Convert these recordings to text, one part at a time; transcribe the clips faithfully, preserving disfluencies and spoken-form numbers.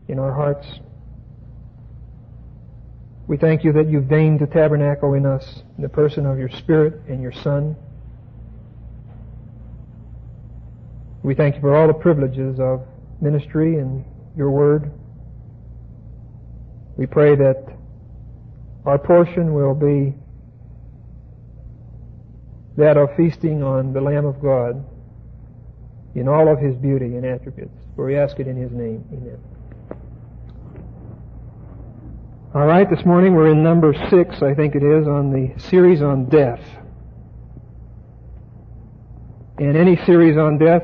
in our hearts. We thank you that you've deigned to tabernacle in us in the person of your Spirit and your Son. We thank you for all the privileges of ministry and your word. We pray that our portion will be that of feasting on the Lamb of God in all of his beauty and attributes. For we ask it in his name. Amen. All right, this morning we're in number six, I think it is, on the series on death. And any series on death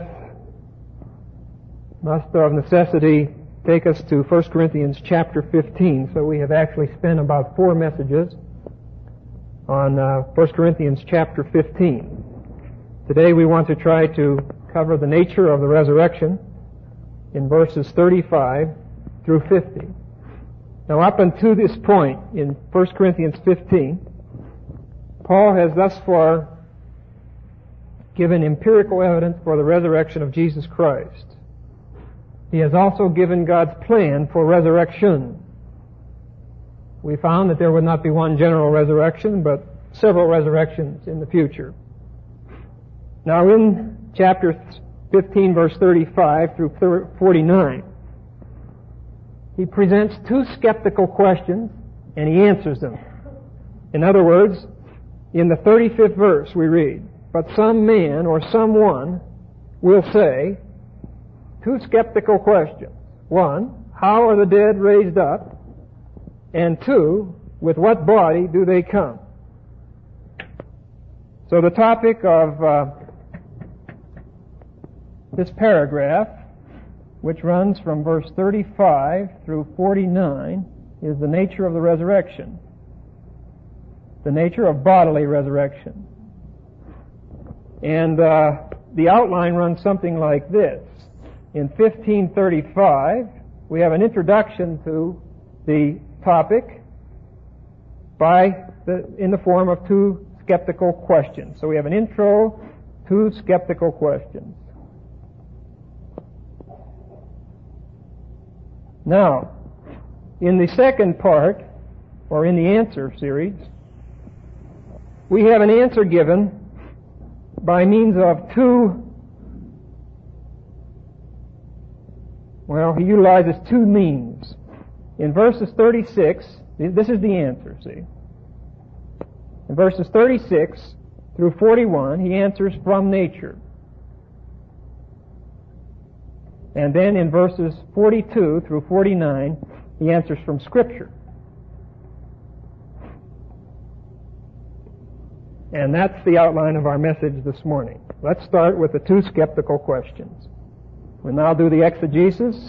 must of necessity take us to First Corinthians chapter fifteen. So we have actually spent about four messages on uh, First Corinthians chapter fifteen. Today we want to try to cover the nature of the resurrection in verses thirty-five through fifty. Now, up until this point in First Corinthians fifteen, Paul has thus far given empirical evidence for the resurrection of Jesus Christ. He has also given God's plan for resurrection. We found that there would not be one general resurrection, but several resurrections in the future. Now, in chapter fifteen, verse thirty-five through forty-nine, he presents two skeptical questions, and he answers them. In other words, in the thirty-fifth verse we read, "But some man or someone will say," two skeptical questions. One, how are the dead raised up? And two, with what body do they come? So the topic of uh, this paragraph, which runs from verse thirty-five through forty-nine, is the nature of the resurrection. The nature of bodily resurrection. And uh, the outline runs something like this. In fifteen thirty-five, we have an introduction to the topic by the, in the form of two skeptical questions. So we have an intro, two skeptical questions. Now, in the second part, or in the answer series, we have an answer given by means of two, well, he utilizes two means. In verses thirty-six, this is the answer, see. In verses thirty-six through forty-one, he answers from nature. And then in verses forty-two through forty-nine, he answers from Scripture. And that's the outline of our message this morning. Let's start with the two skeptical questions. We'll now do the exegesis.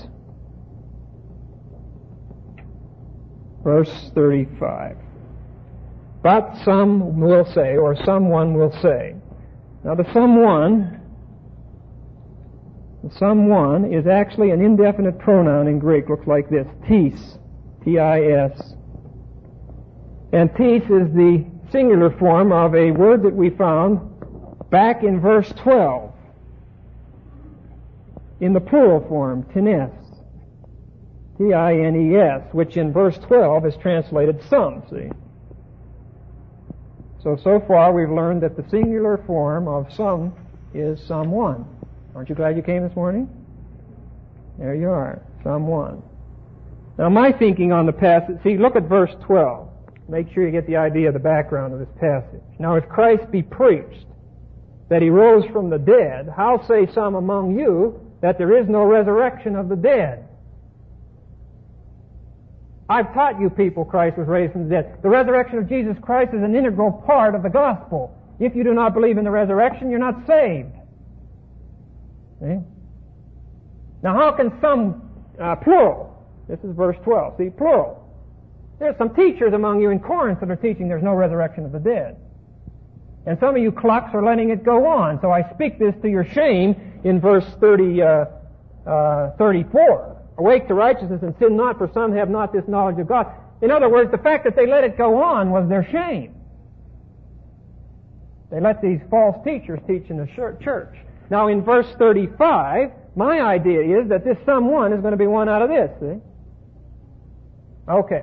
Verse thirty-five. But some will say, or someone will say. Now the someone... Someone is actually an indefinite pronoun in Greek. Looks like this. Tis. T I S. And tis is the singular form of a word that we found back in verse twelve. In the plural form, tines. T I N E S, which in verse twelve is translated some, see. So, so far we've learned that the singular form of some is someone. Aren't you glad you came this morning? There you are, someone. Now my thinking on the passage, see, look at verse twelve. Make sure you get the idea of the background of this passage. Now if Christ be preached that he rose from the dead, how say some among you that there is no resurrection of the dead? I've taught you people Christ was raised from the dead. The resurrection of Jesus Christ is an integral part of the gospel. If you do not believe in the resurrection, you're not saved. See? Now how can some, uh, plural, this is verse twelve, see, plural. There's some teachers among you in Corinth that are teaching there's no resurrection of the dead. And some of you clucks are letting it go on. So I speak this to your shame in verse thirty, uh, uh, thirty-four. Awake to righteousness and sin not, for some have not this knowledge of God. In other words, the fact that they let it go on was their shame. They let these false teachers teach in the church. Now in verse thirty-five, my idea is that this someone is going to be one out of this, see? Okay.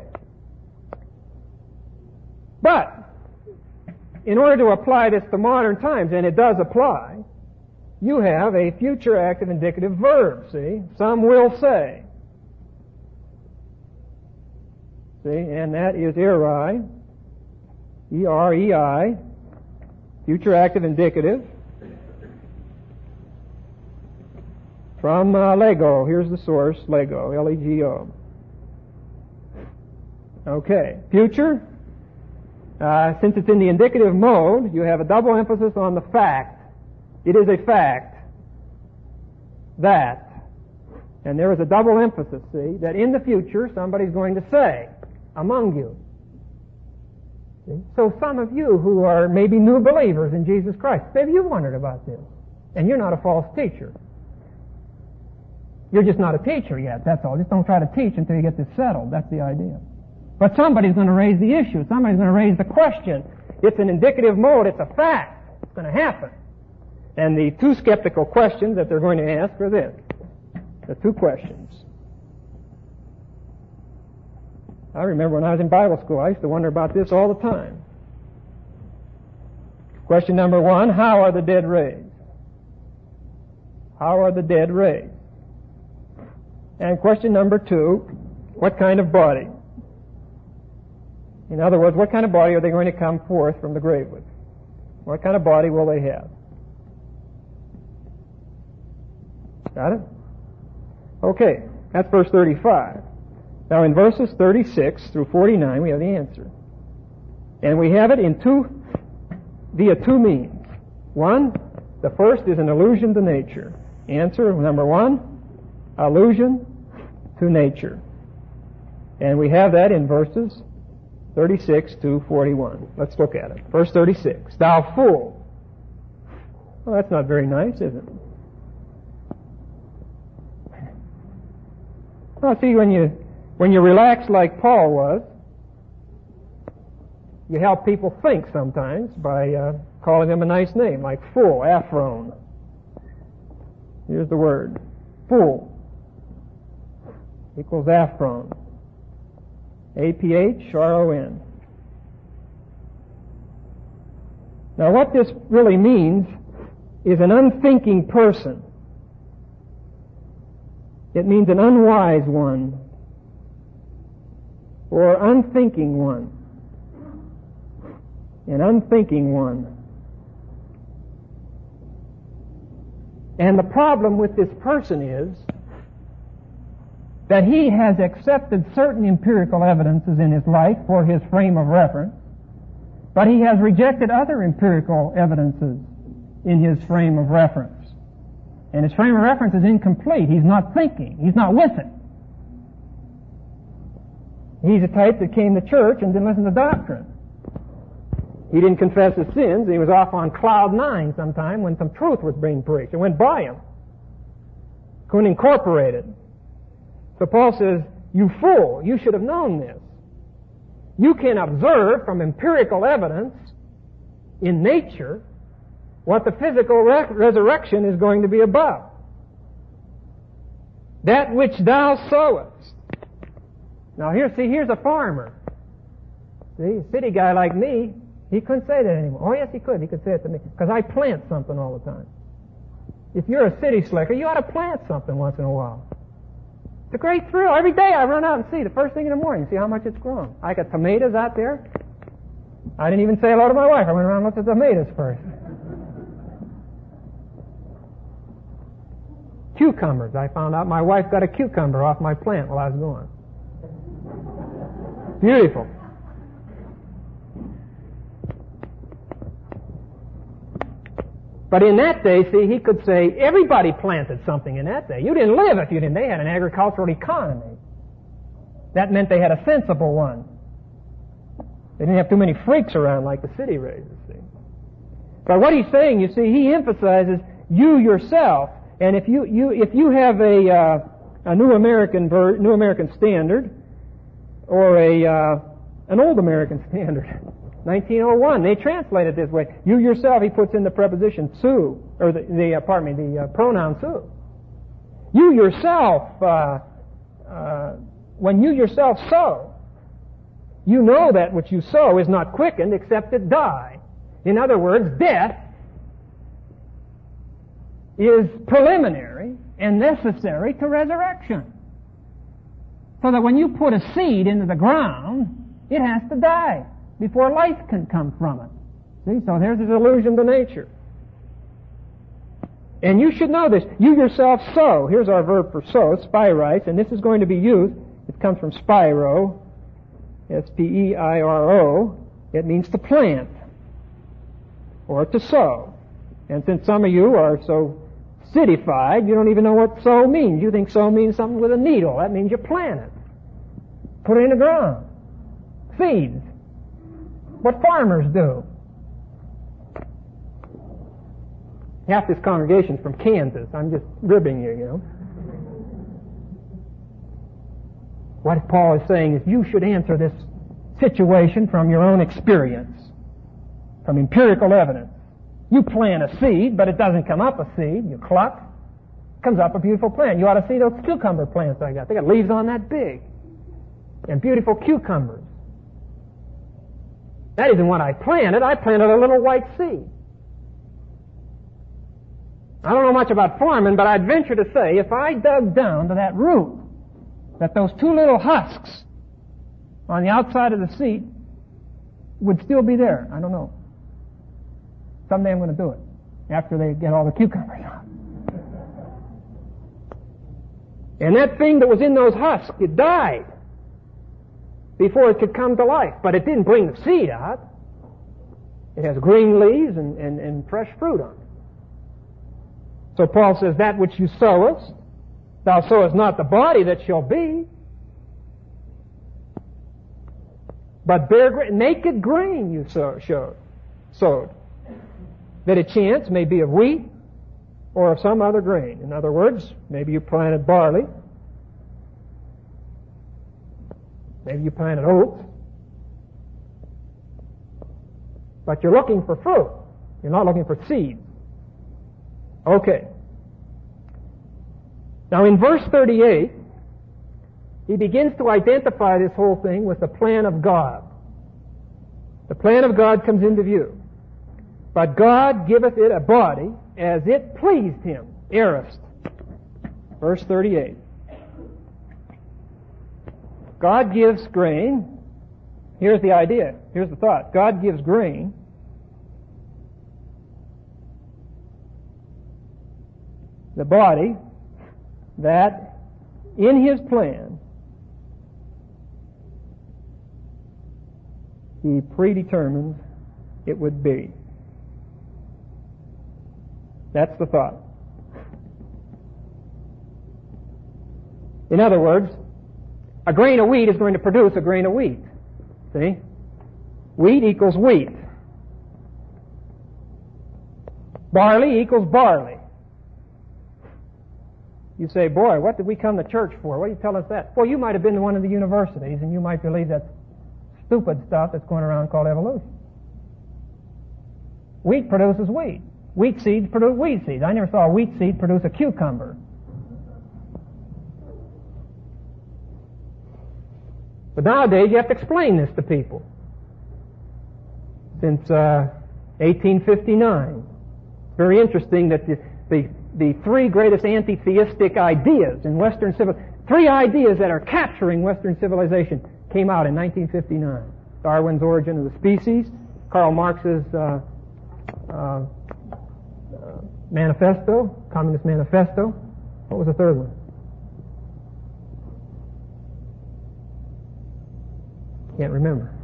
But, in order to apply this to modern times, and it does apply, you have a future active indicative verb, see? Some will say. See, and that is eri, E R E I, future active indicative, from uh, Lego. Here's the source, Lego, L E G O. Okay, future. Uh, since it's in the indicative mode, you have a double emphasis on the fact. It is a fact that, and there is a double emphasis, see, that in the future somebody's going to say among you. See? So some of you who are maybe new believers in Jesus Christ, maybe you've wondered about this, and you're not a false teacher. You're just not a teacher yet, that's all. Just don't try to teach until you get this settled. That's the idea. But somebody's going to raise the issue. Somebody's going to raise the question. It's an indicative mode. It's a fact. It's going to happen. And the two skeptical questions that they're going to ask are this. The two questions. I remember when I was in Bible school, I used to wonder about this all the time. Question number one, how are the dead raised? How are the dead raised? And question number two, what kind of body? In other words, what kind of body are they going to come forth from the grave with? What kind of body will they have? Got it? Okay, that's verse thirty-five. Now in verses thirty-six through forty-nine we have the answer. And we have it in two, via two means. One, the first is an allusion to nature. Answer number one, allusion to nature. And we have that in verses thirty-six to forty-one. Let's look at it. Verse thirty-six. Thou fool. Well, that's not very nice, is it? Well, see, when you when you relax like Paul was, you help people think sometimes by uh, calling them a nice name, like fool, Aphron. Here's the word. Fool equals Aphron. A P H R O N. Now what this really means is an unthinking person. It means an unwise one or unthinking one. An unthinking one. And the problem with this person is that he has accepted certain empirical evidences in his life for his frame of reference, but he has rejected other empirical evidences in his frame of reference. And his frame of reference is incomplete. He's not thinking. He's not with it. He's a type that came to church and didn't listen to doctrine. He didn't confess his sins. He was off on cloud nine sometime when some truth was being preached. It went by him. Couldn't incorporate it. So Paul says, you fool, you should have known this. You can observe from empirical evidence in nature what the physical re- resurrection is going to be about. That which thou sowest. Now here, see, here's a farmer. See, a city guy like me, he couldn't say that anymore. Oh yes, he could. He could say it to me. Because I plant something all the time. If you're a city slicker, you ought to plant something once in a while. It's a great thrill. Every day I run out and see, the first thing in the morning, see how much it's grown. I got tomatoes out there. I didn't even say hello to my wife. I went around and looked at the tomatoes first. Cucumbers. I found out my wife got a cucumber off my plant while I was gone. Beautiful. But in that day, see, he could say, everybody planted something in that day. You didn't live if you didn't. They had an agricultural economy. That meant they had a sensible one. They didn't have too many freaks around like the city raisers, see. But what he's saying, you see, he emphasizes you yourself. And if you, you if you have a uh, a New American ver- New American Standard or a uh, an Old American Standard, nineteen oh one, they translate it this way. You yourself, he puts in the preposition su, or the, the uh, pardon me, the uh, pronoun su. You yourself, uh, uh, when you yourself sow, You know that which you sow is not quickened except it die. In other words, death is preliminary and necessary to resurrection. So that when you put a seed into the ground, it has to die before life can come from it. See, so there's this allusion to nature. And you should know this. You yourself sow. Here's our verb for sow, spirites, and this is going to be used. It comes from spiro, S P E I R O. It means to plant or to sow. And since some of you are so cityfied, you don't even know what sow means. You think sow means something with a needle. That means you plant it. Put it in the ground. Seeds. What farmers do. Half this congregation's from Kansas. I'm just ribbing you, you know. What Paul is saying is you should answer this situation from your own experience, from empirical evidence. You plant a seed, but it doesn't come up a seed. You cluck, comes up a beautiful plant. You ought to see those cucumber plants I got. They got leaves on that big. And beautiful cucumbers. That isn't what I planted. I planted a little white seed. I don't know much about farming, but I'd venture to say if I dug down to that root, that those two little husks on the outside of the seed would still be there. I don't know. Someday I'm going to do it after they get all the cucumbers out. And that thing that was in those husks, it died before it could come to life. But it didn't bring the seed out. It has green leaves and, and, and fresh fruit on it. So Paul says, that which you sowest, thou sowest not the body that shall be, but bare gra- naked grain you sow, showed, sowed, that a chance may be of wheat or of some other grain. In other words, maybe you planted barley, maybe you planted oats, but you're looking for fruit. You're not looking for seeds. Okay. Now in verse thirty-eight, he begins to identify this whole thing with the plan of God. The plan of God comes into view. But God giveth it a body as it pleased him. Aorist. Verse thirty-eight. God gives grain. Here's the idea. Here's the thought. God gives grain the body that in his plan he predetermined it would be. That's the thought. In other words, a grain of wheat is going to produce a grain of wheat. See? Wheat equals wheat. Barley equals barley. You say, boy, what did we come to church for? Why do you tell us that? Well, you might have been to one of the universities and you might believe that stupid stuff that's going around called evolution. Wheat produces wheat. Wheat seeds produce wheat seeds. I never saw a wheat seed produce a cucumber. But nowadays you have to explain this to people. Since uh, eighteen fifty-nine. It's very interesting that the, the the three greatest anti-theistic ideas in Western civilization, three ideas that are capturing Western civilization, came out in nineteen fifty-nine. Darwin's Origin of the Species, Karl Marx's uh, uh, uh, Manifesto, Communist Manifesto. What was the third one? Can't remember.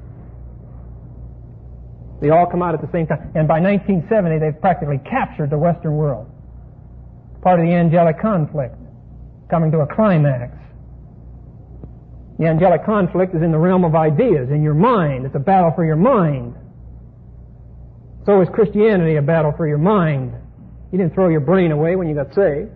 They all come out at the same time. And by nineteen seventy, they've practically captured the Western world. Part of the angelic conflict, coming to a climax. The angelic conflict is in the realm of ideas, in your mind. It's a battle for your mind. So is Christianity a battle for your mind. You didn't throw your brain away when you got saved.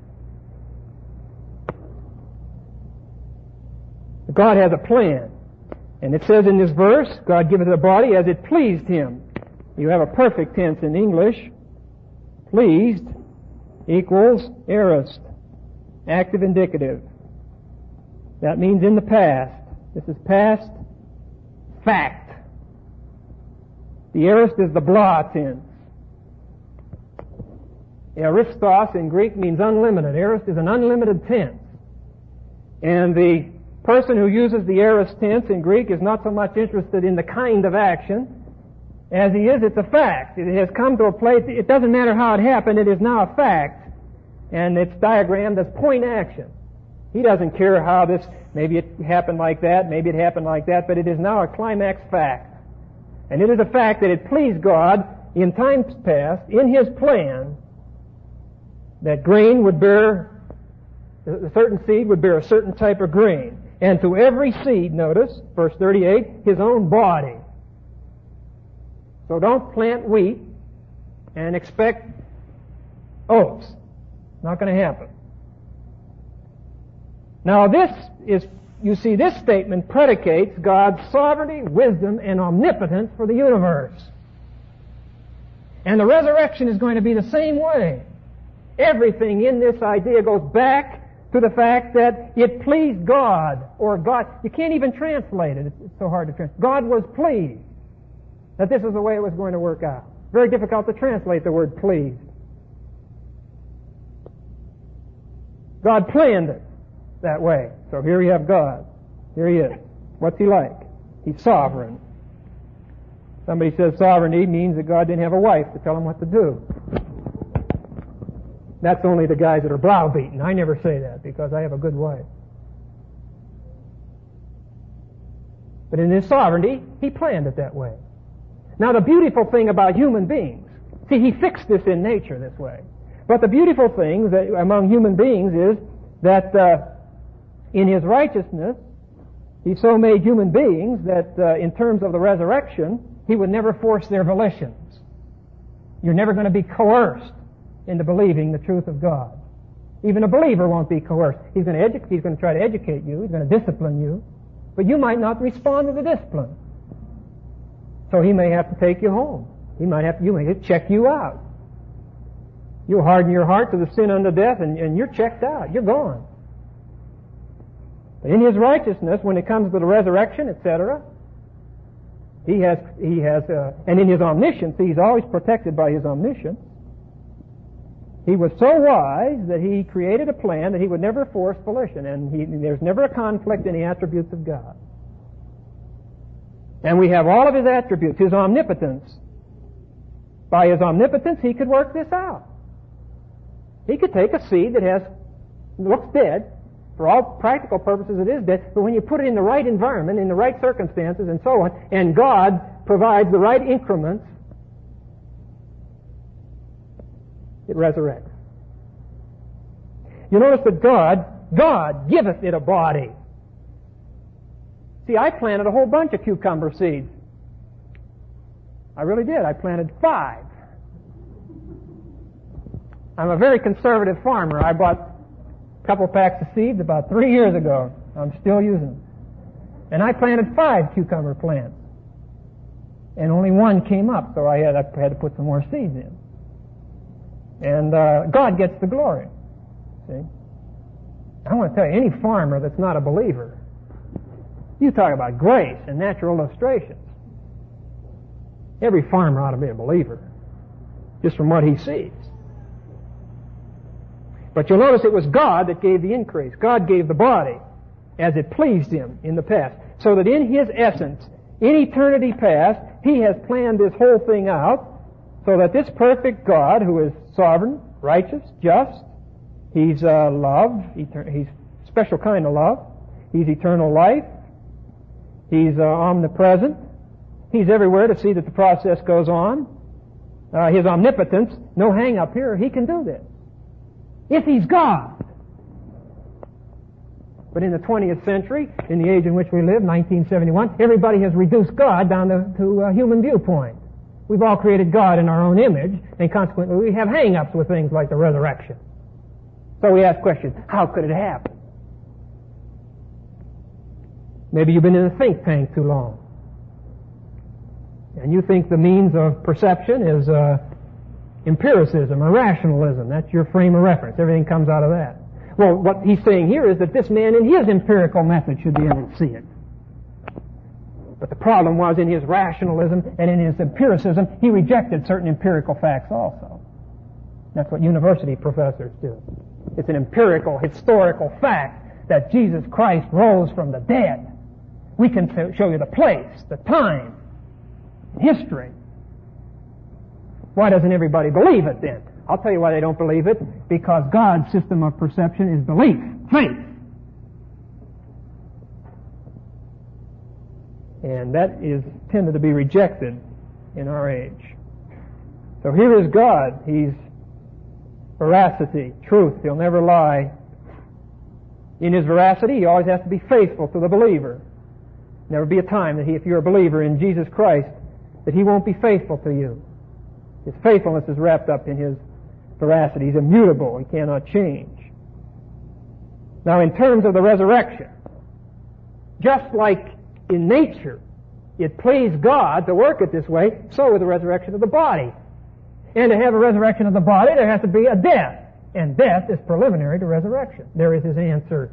God has a plan. And it says in this verse, God giveth a body as it pleased him. You have a perfect tense in English. Pleased equals aorist, active indicative. That means in the past. This is past fact. The aorist is the blah tense. Aristos in Greek means unlimited. Aorist is an unlimited tense. And the person who uses the aorist tense in Greek is not so much interested in the kind of action as he is, it's a fact. It has come to a place, it doesn't matter how it happened, it is now a fact. And it's diagrammed as point action. He doesn't care how this, maybe it happened like that, maybe it happened like that, but it is now a climax fact. And it is a fact that it pleased God in times past, in His plan, that grain would bear, a certain seed would bear a certain type of grain. And to every seed, notice, verse thirty-eight, His own body. So don't plant wheat and expect oats. Not going to happen. Now this is, you see, this statement predicates God's sovereignty, wisdom, and omnipotence for the universe. And the resurrection is going to be the same way. Everything in this idea goes back to the fact that it pleased God, or God, you can't even translate it, it's so hard to translate. God was pleased that this is the way it was going to work out. Very difficult to translate the word pleased. God planned it that way. So here you have God. Here He is. What's He like? He's sovereign. Somebody says sovereignty means that God didn't have a wife to tell Him what to do. That's only the guys that are browbeaten. I never say that because I have a good wife. But in His sovereignty, He planned it that way. Now the beautiful thing about human beings, see, He fixed this in nature this way. But the beautiful thing that among human beings is that uh, in His righteousness, He so made human beings that uh, in terms of the resurrection, He would never force their volitions. You're never going to be coerced into believing the truth of God. Even a believer won't be coerced. He's going to edu- He's going to try to educate you. He's going to discipline you. But you might not respond to the discipline. So He may have to take you home. He might have to, you may have to check you out. You'll harden your heart to the sin unto death, and, and you're checked out. You're gone. But in His righteousness, when it comes to the resurrection, et cetera, He has, He has, uh, and in His omniscience, He's always protected by His omniscience. He was so wise that He created a plan that He would never force volition, and he, there's never a conflict in the attributes of God. And we have all of His attributes, His omnipotence. By His omnipotence, He could work this out. He could take a seed that has, looks dead, for all practical purposes it is dead, but when you put it in the right environment, in the right circumstances, and so on, and God provides the right increments, it resurrects. You notice that God, God giveth it a body. See, I planted a whole bunch of cucumber seeds. I really did. I planted five. I'm a very conservative farmer. I bought a couple packs of seeds about three years ago. I'm still using them. And I planted five cucumber plants. And only one came up, so I had, I had to put some more seeds in. And uh, God gets the glory. See? I want to tell you, any farmer that's not a believer, you talk about grace and natural illustrations. Every farmer ought to be a believer, just from what he sees. But you'll notice it was God that gave the increase. God gave the body as it pleased Him in the past. So that in His essence, in eternity past, He has planned this whole thing out so that this perfect God, who is sovereign, righteous, just, He's uh, love, etern- He's special kind of love, He's eternal life, He's uh, omnipresent, He's everywhere to see that the process goes on. Uh, his omnipotence, no hang up here, He can do this. If He's God. But in the twentieth century, in the age in which we live, nineteen seventy-one, everybody has reduced God down to, to a human viewpoint. We've all created God in our own image, and consequently we have hang-ups with things like the resurrection. So we ask questions, how could it happen? Maybe you've been in a think tank too long. And you think the means of perception is uh, empiricism or rationalism. That's your frame of reference. Everything comes out of that. Well, what he's saying here is that this man in his empirical method should be able to see it. But the problem was in his rationalism and in his empiricism, he rejected certain empirical facts also. That's what university professors do. It's an empirical, historical fact that Jesus Christ rose from the dead. We can show you the place, the time, history. Why doesn't everybody believe it then? I'll tell you why they don't believe it. Because God's system of perception is belief, faith. And that is tended to be rejected in our age. So here is God. He's veracity, truth. He'll never lie. In his veracity, he always has to be faithful to the believer. Never be a time that he, if you're a believer in Jesus Christ, that he won't be faithful to you. His faithfulness is wrapped up in his veracity. He's immutable. He cannot change. Now, in terms of the resurrection, just like in nature, it pleased God to work it this way, so with the resurrection of the body. And to have a resurrection of the body, there has to be a death. And death is preliminary to resurrection. There is his answer.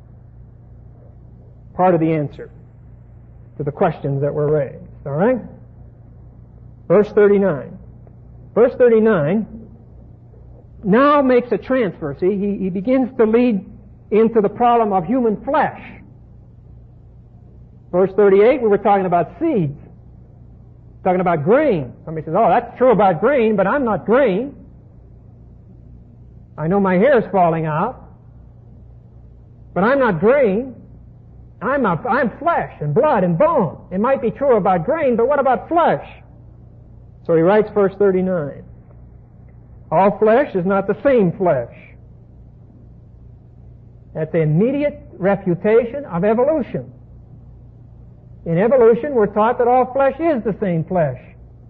Part of the answer to the questions that were raised. All right? Verse thirty-nine. Verse thirty-nine now makes a transfer. See, he, he begins to lead into the problem of human flesh. Verse thirty-eight, we were talking about seeds. Talking about grain. Somebody says, oh, that's true about grain, but I'm not grain. I know my hair is falling out, but I'm not grain. I'm, a, I'm flesh and blood and bone. It might be true about grain, but what about flesh? So he writes verse thirty-nine. All flesh is not the same flesh. That's the immediate refutation of evolution. In evolution, we're taught that all flesh is the same flesh.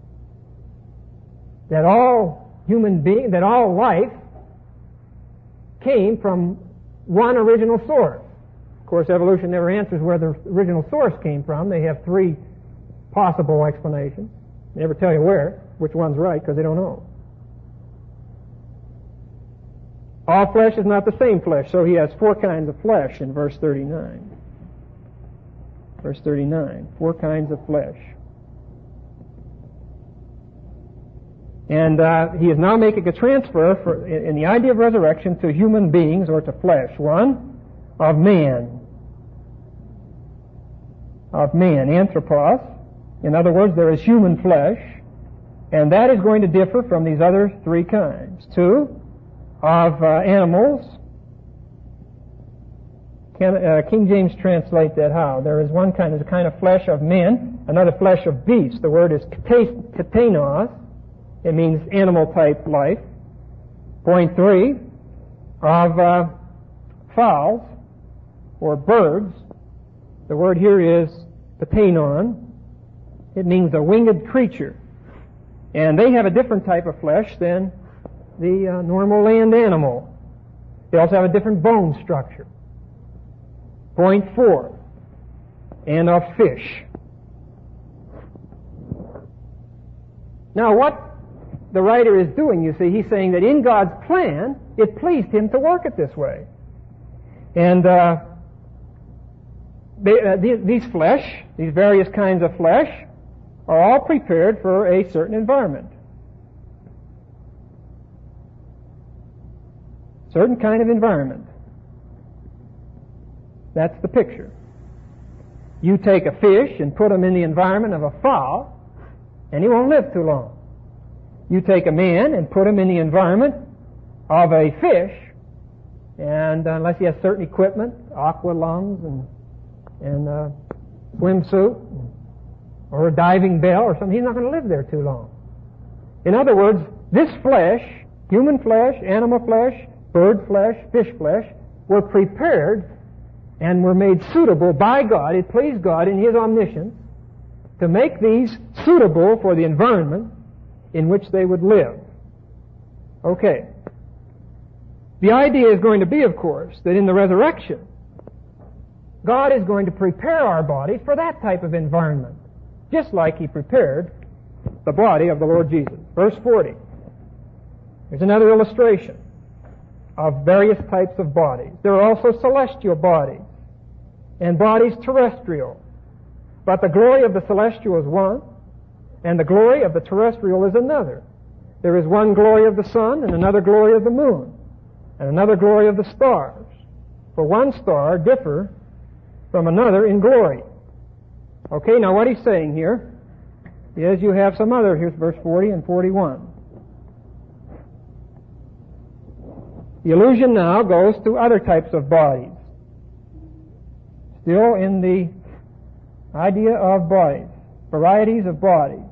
That all human being, that all life came from one original source. Of course, evolution never answers where the original source came from. They have three possible explanations. They never tell you where, which one's right, because they don't know. All flesh is not the same flesh, so he has four kinds of flesh in verse thirty-nine. Verse thirty-nine, four kinds of flesh. And uh, he is now making a transfer for, in, in the idea of resurrection to human beings or to flesh. One, of man. Of man, anthropos. In other words, there is human flesh, and that is going to differ from these other three kinds. Two, of uh, animals. Can, uh, King James translate that how? There is one kind, there's a kind of flesh of men, another flesh of beasts. The word is katanos. It means animal-type life. Point three, of uh, fowls, or birds. The word here is patanon. It means a winged creature. And they have a different type of flesh than the uh, normal land animal. They also have a different bone structure. Point four, and of fish. Now what the writer is doing, you see, he's saying that in God's plan, it pleased him to work it this way. And uh, they, uh, these, these flesh, these various kinds of flesh, are all prepared for a certain environment. Certain kind of environment. That's the picture. You take a fish and put him in the environment of a fowl, and he won't live too long. You take a man and put him in the environment of a fish, and unless he has certain equipment, aqua lungs and, and uh, swimsuit, or a diving bell or something, he's not going to live there too long. In other words, this flesh, human flesh, animal flesh, bird flesh, fish flesh, were prepared and were made suitable by God. It pleased God in His omniscience to make these suitable for the environment in which they would live. Okay. The idea is going to be, of course, that in the resurrection, God is going to prepare our bodies for that type of environment, just like He prepared the body of the Lord Jesus. Verse forty. Here's another illustration of various types of bodies. There are also celestial bodies and bodies terrestrial. But the glory of the celestial is one, and the glory of the terrestrial is another. There is one glory of the sun, and another glory of the moon, and another glory of the stars. For one star differ from another in glory. Okay, now what he's saying here is you have some other, here's verse forty and forty-one. The allusion now goes to other types of bodies. Still in the idea of bodies, varieties of bodies.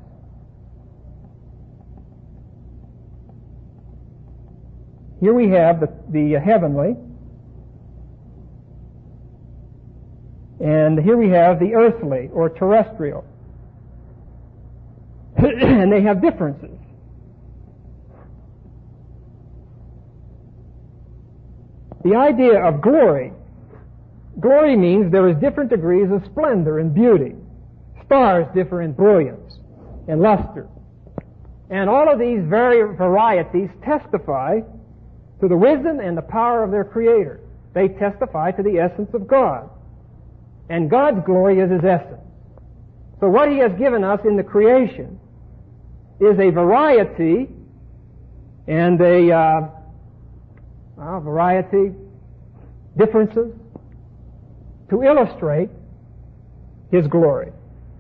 Here we have the, the heavenly, and here we have the earthly or terrestrial. And they have differences. The idea of glory, glory means there is different degrees of splendor and beauty. Stars differ in brilliance and luster. And all of these very varieties testify to the wisdom and the power of their Creator. They testify to the essence of God. And God's glory is His essence. So what He has given us in the creation is a variety and a uh, well, variety, differences, to illustrate His glory.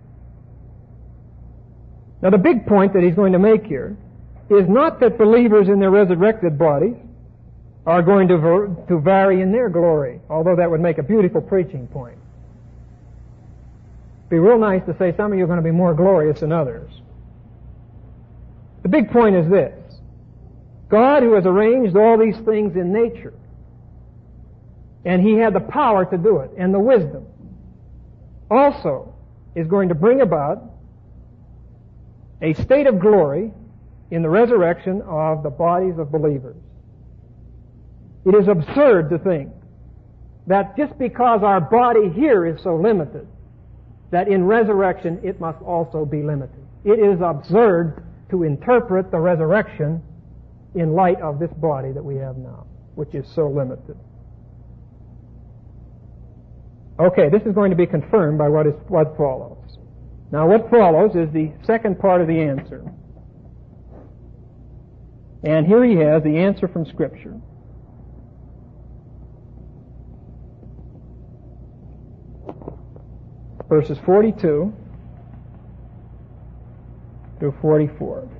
Now the big point that he's going to make here is not that believers in their resurrected bodies are going to, ver- to vary in their glory, although that would make a beautiful preaching point. It'd be real nice to say some of you are going to be more glorious than others. The big point is this. God, who has arranged all these things in nature, and He had the power to do it, and the wisdom, also is going to bring about a state of glory in the resurrection of the bodies of believers. It is absurd to think that just because our body here is so limited, that in resurrection it must also be limited. It is absurd to interpret the resurrection in light of this body that we have now, which is so limited. Okay, this is going to be confirmed by what is what follows. Now what follows is the second part of the answer. And here he has the answer from Scripture. Verses forty-two through forty-four.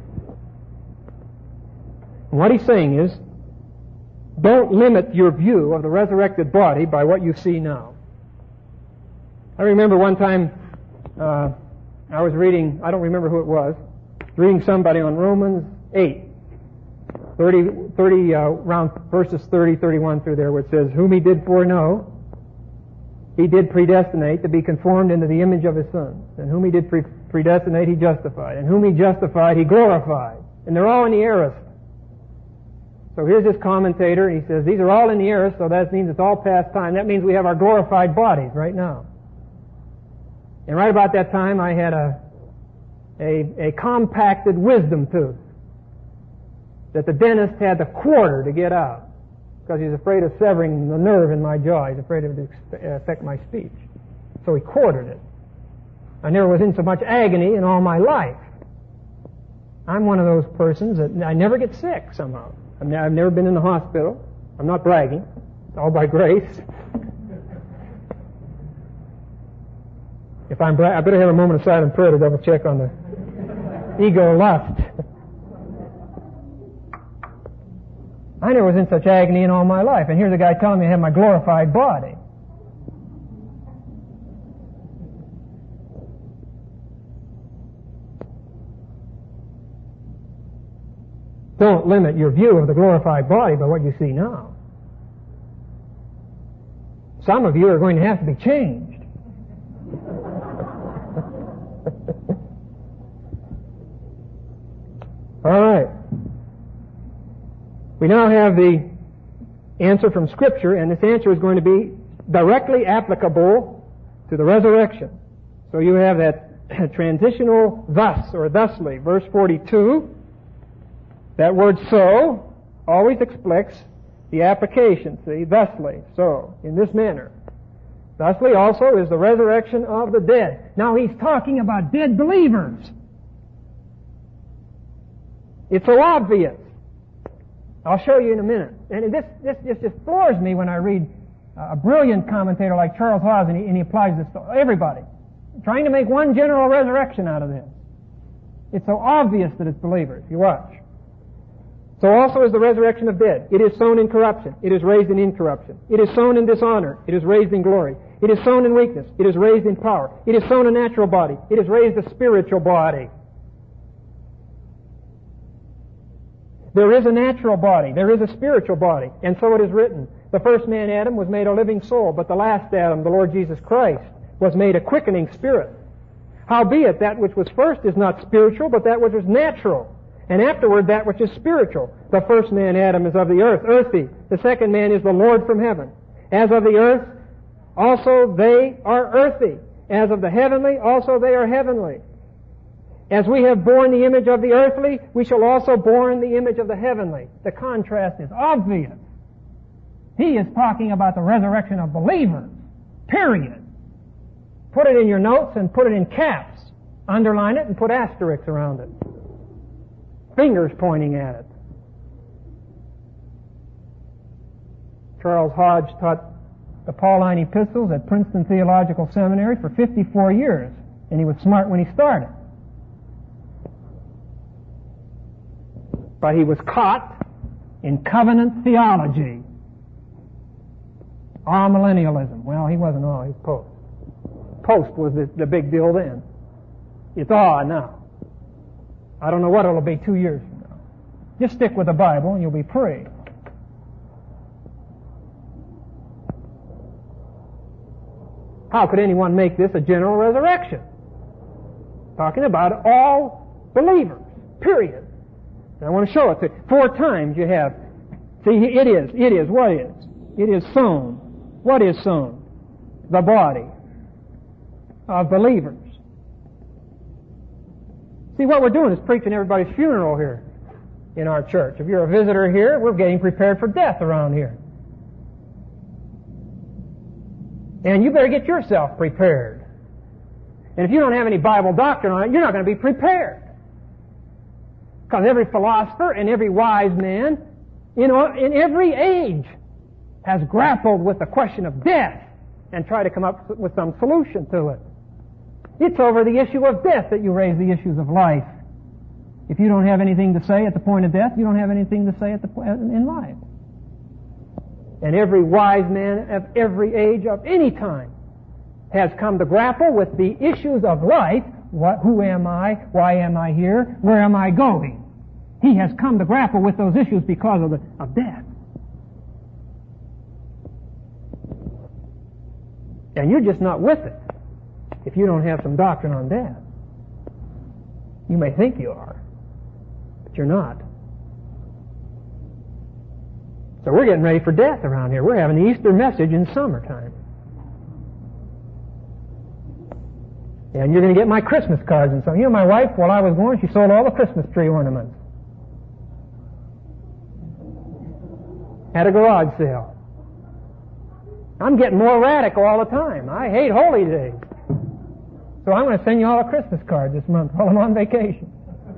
And what he's saying is, don't limit your view of the resurrected body by what you see now. I remember one time uh, I was reading, I don't remember who it was, reading somebody on Romans eight, thirty, thirty uh, around verses thirty, thirty-one through there, where it says, whom He did foreknow, He did predestinate to be conformed into the image of His Son. And whom He did pre- predestinate, He justified. And whom He justified, He glorified. And they're all in the aorist. So here's this commentator, and he says, these are all in the aorist, so that means it's all past time. That means we have our glorified bodies right now. And right about that time, I had a, a, a compacted wisdom tooth that the dentist had to quarter to get out, because he's afraid of severing the nerve in my jaw. He's afraid it would affect my speech. So he quartered it. I never was in so much agony in all my life. I'm one of those persons that I never get sick somehow. I've never been in the hospital. I'm not bragging. It's all by grace. If I'm bra- I better have a moment of silent prayer to double check on the ego lust. I never was in such agony in all my life, and here's a guy telling me I have my glorified body. Don't limit your view of the glorified body by what you see now. Some of you are going to have to be changed. All right. We now have the answer from Scripture, and this answer is going to be directly applicable to the resurrection. So you have that transitional thus or thusly, verse forty-two. That word so always explains the application, see, thusly, so, in this manner. Thusly also is the resurrection of the dead. Now he's talking about dead believers. It's so obvious. I'll show you in a minute. And this, this, this just floors me when I read a brilliant commentator like Charles Hawes, and he, and he applies this to everybody, trying to make one general resurrection out of this. It's so obvious that it's believers. You watch. So also is the resurrection of dead. It is sown in corruption. It is raised in incorruption. It is sown in dishonor. It is raised in glory. It is sown in weakness. It is raised in power. It is sown a natural body. It is raised a spiritual body. There is a natural body. There is a spiritual body. And so it is written. The first man, Adam, was made a living soul, but the last Adam, the Lord Jesus Christ, was made a quickening spirit. Howbeit, that which was first is not spiritual, but that which was natural. And afterward, that which is spiritual. The first man, Adam, is of the earth, earthy. The second man is the Lord from heaven. As of the earth, also they are earthy. As of the heavenly, also they are heavenly. As we have borne the image of the earthly, we shall also borne the image of the heavenly. The contrast is obvious. He is talking about the resurrection of believers. Period. Put it in your notes and put it in caps. Underline it and put asterisks around it. Fingers pointing at it. Charles Hodge taught the Pauline epistles at Princeton Theological Seminary for fifty-four years, and he was smart when he started. But he was caught in covenant theology. Amillennialism. Well, he wasn't all, he was post. Post was the, the big deal then. It's awe now. I don't know what it'll be two years from now. Just stick with the Bible and you'll be free. How could anyone make this a general resurrection? Talking about all believers. Period. And I want to show it to you. Four times you have. See, it is. It is. What is? It is sown. What is sown? The body of believers. See, what we're doing is preaching everybody's funeral here in our church. If you're a visitor here, we're getting prepared for death around here. And you better get yourself prepared. And if you don't have any Bible doctrine on it, you're not going to be prepared. Because every philosopher and every wise man in, in every age has grappled with the question of death and tried to come up with some solution to it. It's over the issue of death that you raise the issues of life. If you don't have anything to say at the point of death, you don't have anything to say at the in life. And every wise man of every age of any time has come to grapple with the issues of life. What, who am I? Why am I here? Where am I going? He has come to grapple with those issues because of, the, of death. And you're just not with it if you don't have some doctrine on death. You may think you are, but you're not. So we're getting ready for death around here. We're having the Easter message in summertime. And you're going to get my Christmas cards and so. You know, my wife, while I was born, she sold all the Christmas tree ornaments. At a garage sale. I'm getting more radical all the time. I hate holy days. So I'm going to send you all a Christmas card this month while I'm on vacation.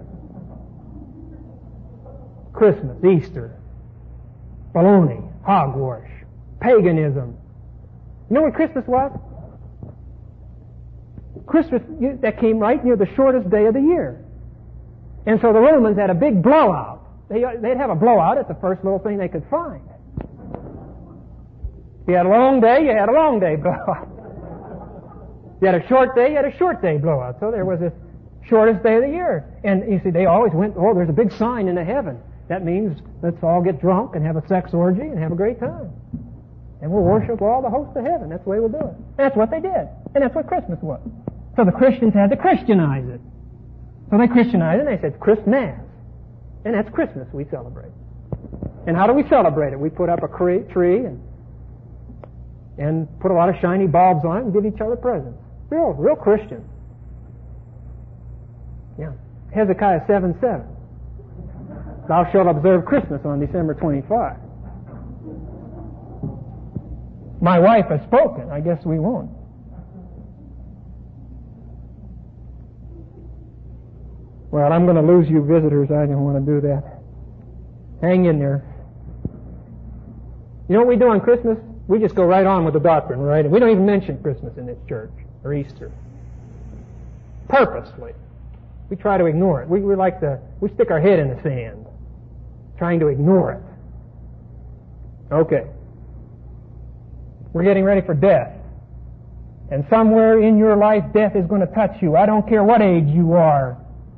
Christmas, Easter, baloney, hogwash, paganism. You know what Christmas was? Christmas, that came right near the shortest day of the year. And so the Romans had a big blowout. They, they'd have a blowout at the first little thing they could find. If you had a long day, you had a long day blowout. If you had a short day, you had a short day blowout. So there was this shortest day of the year. And you see, they always went, oh, there's a big sign in the heaven. That means let's all get drunk and have a sex orgy and have a great time. And we'll worship all the hosts of heaven. That's the way we'll do it. And that's what they did. And that's what Christmas was. So the Christians had to Christianize it. So they Christianized it and they said Christmas. And that's Christmas we celebrate. And how do we celebrate it? We put up a tree and and put a lot of shiny bulbs on it and give each other presents. Real, real Christian. Yeah. Hezekiah seven seven. Thou shalt observe Christmas on December twenty-fifth. My wife has spoken. I guess we won't. Well, I'm going to lose you visitors. I don't want to do that. Hang in there. You know what we do on Christmas? We just go right on with the doctrine, right? We don't even mention Christmas in this church, or Easter. Purposely. We try to ignore it. We, we like to, we stick our head in the sand, trying to ignore it. Okay. We're getting ready for death. And somewhere in your life, death is going to touch you. I don't care what age you are.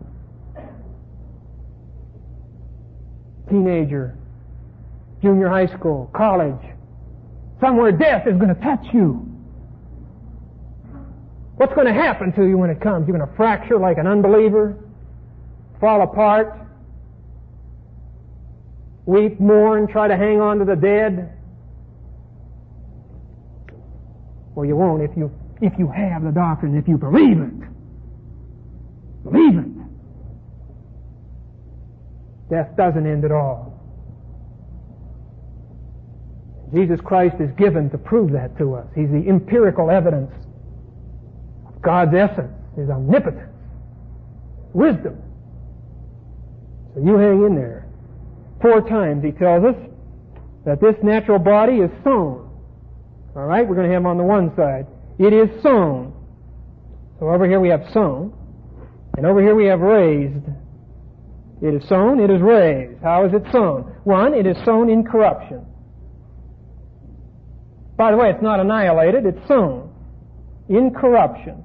Teenager, junior high school, college. Somewhere death is going to touch you. What's going to happen to you when it comes? You're going to fracture like an unbeliever, fall apart, weep, mourn, try to hang on to the dead. Well, you won't if you if you have the doctrine, if you believe it. Believe it. Death doesn't end at all. Jesus Christ is given to prove that to us. He's the empirical evidence of God's essence, His omnipotence, wisdom. So you hang in there. Four times He tells us that this natural body is sown. All right, we're going to have on the one side. It is sown. So over here we have sown, and over here we have raised. It is sown, it is raised. How is it sown? One, it is sown in corruption. By the way, it's not annihilated, it's sown in corruption.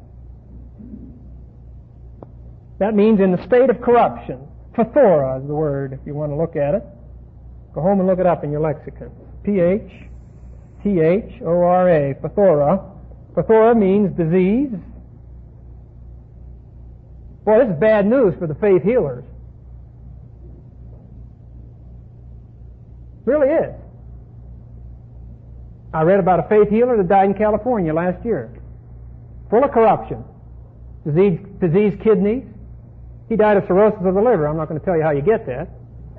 That means in the state of corruption. Phthora is the word, if you want to look at it. Go home and look it up in your lexicon. P H T H O R A, Phthora. Phthora means disease. Boy, this is bad news for the faith healers. It really is. I read about a faith healer that died in California last year. Full of corruption. Disease, diseased kidneys. He died of cirrhosis of the liver. I'm not going to tell you how you get that.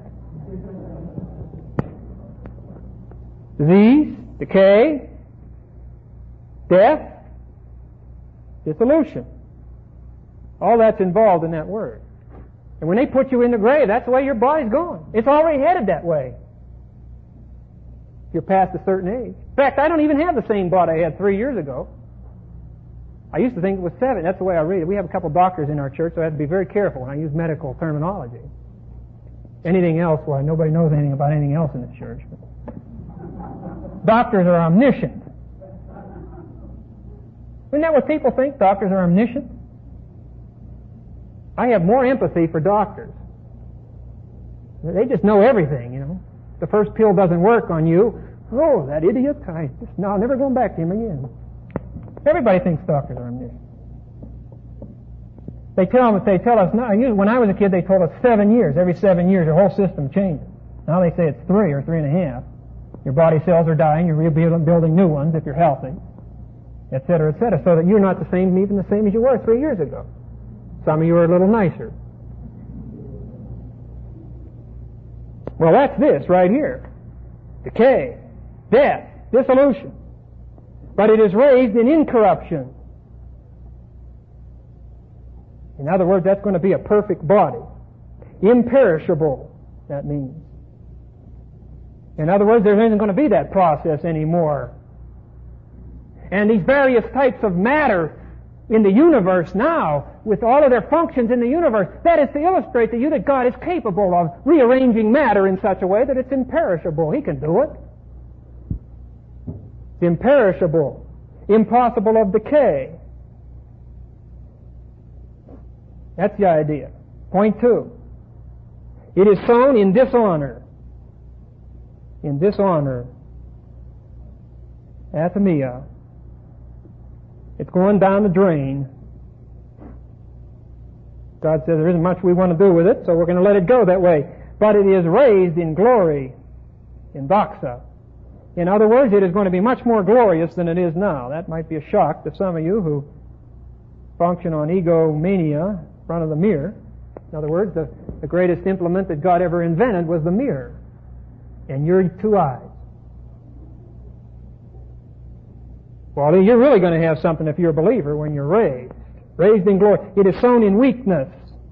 Disease, decay, death, dissolution. All that's involved in that word. And when they put you in the grave, that's the way your body's going. It's already headed that way. If you're past a certain age. In fact, I don't even have the same body I had three years ago. I used to think it was seven. That's the way I read it. We have a couple doctors in our church, so I have to be very careful when I use medical terminology. Anything else, well, nobody knows anything about anything else in the church. But doctors are omniscient. Isn't that what people think? Doctors are omniscient? I have more empathy for doctors. They just know everything, you know. The first pill doesn't work on you. Oh, that idiot. I just, no, I'm never going back to him again. Everybody thinks doctors are omniscient. They tell them, they tell us, now, when I was a kid, they told us seven years. Every seven years, your whole system changes. Now they say it's three or three and a half. Your body cells are dying, you're rebuilding new ones if you're healthy, et cetera, et cetera, so that you're not the same, even the same as you were three years ago. Some of you are a little nicer. Well, that's this right here. Decay, death, dissolution. But it is raised in incorruption. In other words, that's going to be a perfect body. Imperishable, that means. In other words, there isn't going to be that process anymore. And these various types of matter in the universe now, with all of their functions in the universe, that is to illustrate to you that God is capable of rearranging matter in such a way that it's imperishable. He can do it. It's imperishable, impossible of decay. That's the idea. Point two. It is sown in dishonor. In dishonor. Athemia. It's going down the drain. God says there isn't much we want to do with it, so we're going to let it go that way. But it is raised in glory, in doxa. In other words, it is going to be much more glorious than it is now. That might be a shock to some of you who function on egomania in front of the mirror. In other words, the, the greatest implement that God ever invented was the mirror and your two eyes. Well, you're really going to have something if you're a believer when you're raised. Raised in glory. It is sown in weakness.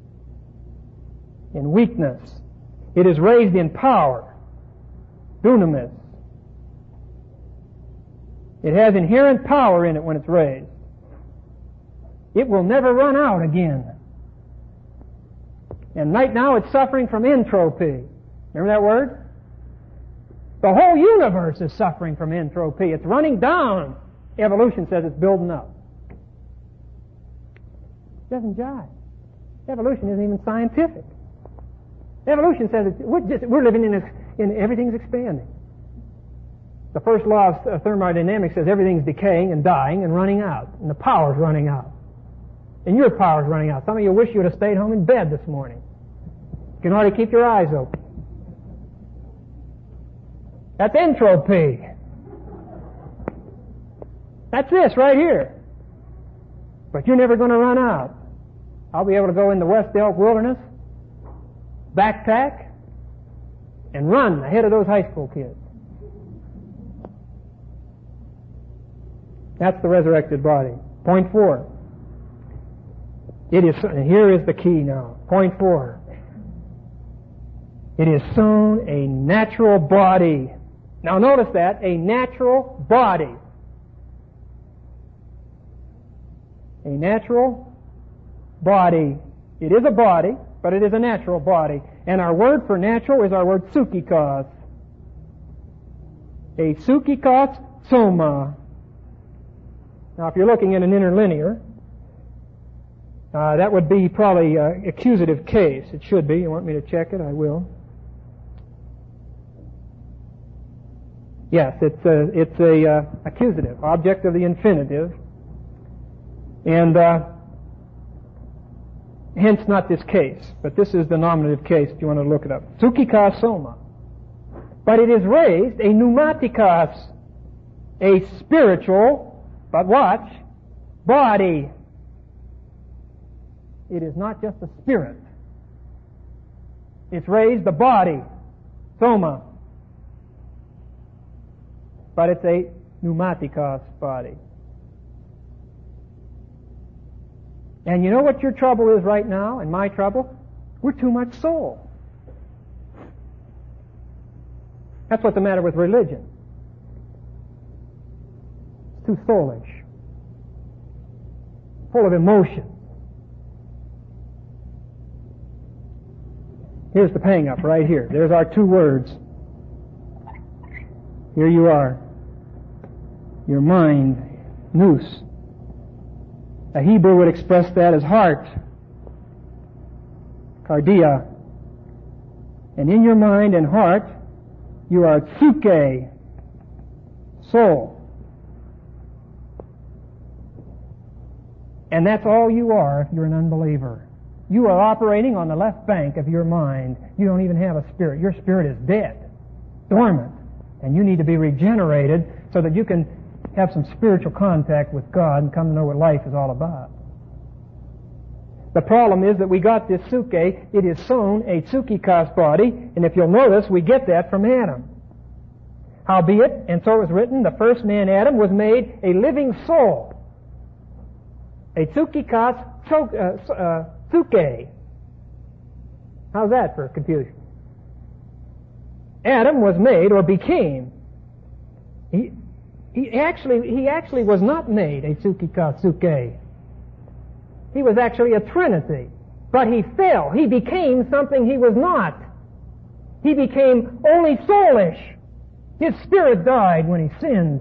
In weakness. It is raised in power. Dunamis. It has inherent power in it when it's raised. It will never run out again. And right now it's suffering from entropy. Remember that word? The whole universe is suffering from entropy. It's running down. Evolution says it's building up. It doesn't jive. Evolution isn't even scientific. Evolution says it's, we're, just, we're living in, a, in everything's expanding. The first law of thermodynamics says everything's decaying and dying and running out. And the power's running out. And your power's running out. Some of you wish you would have stayed home in bed this morning. You can hardly keep your eyes open. That's entropy. That's this right here. But you're never going to run out. I'll be able to go in the West Elk Wilderness, backpack, and run ahead of those high school kids. That's the resurrected body. Point four. It is, and here is the key now. Point four. It is sown a natural body. Now notice that, a natural body. A natural body. It is a body, but it is a natural body. And our word for natural is our word psychikos. A psychikos soma. Now if you're looking at an interlinear, uh, that would be probably an accusative case. It should be. You want me to check it? I will. Yes, it's a, it's a uh, accusative, object of the infinitive. And uh, hence not this case, but this is the nominative case if you want to look it up. Psychikos soma. But it is raised a pneumatikos, a spiritual, but watch, body. It is not just a spirit. It's raised the body, soma. But it's a pneumatikos body. And you know what your trouble is right now, and my trouble? We're too much soul. That's what's the matter with religion. It's too soulish. Full of emotion. Here's the hang-up right here. There's our two words. Here you are. Your mind, nous. A Hebrew would express that as heart, cardia. And in your mind and heart, you are psyche, soul. And that's all you are if you're an unbeliever. You are operating on the left bank of your mind. You don't even have a spirit. Your spirit is dead, dormant. And you need to be regenerated so that you can have some spiritual contact with God and come to know what life is all about. The problem is that we got this psyche. It is sown a psychikos body, and if you'll notice, we get that from Adam. Howbeit, and so it was written, the first man, Adam, was made a living soul. A psychikos uh, uh, psyche. How's that for confusion? Adam was made or became. He, he actually he actually was not made a psychikos psyche. He was actually a trinity. But he fell. He became something he was not. He became only soulish. His spirit died when he sinned.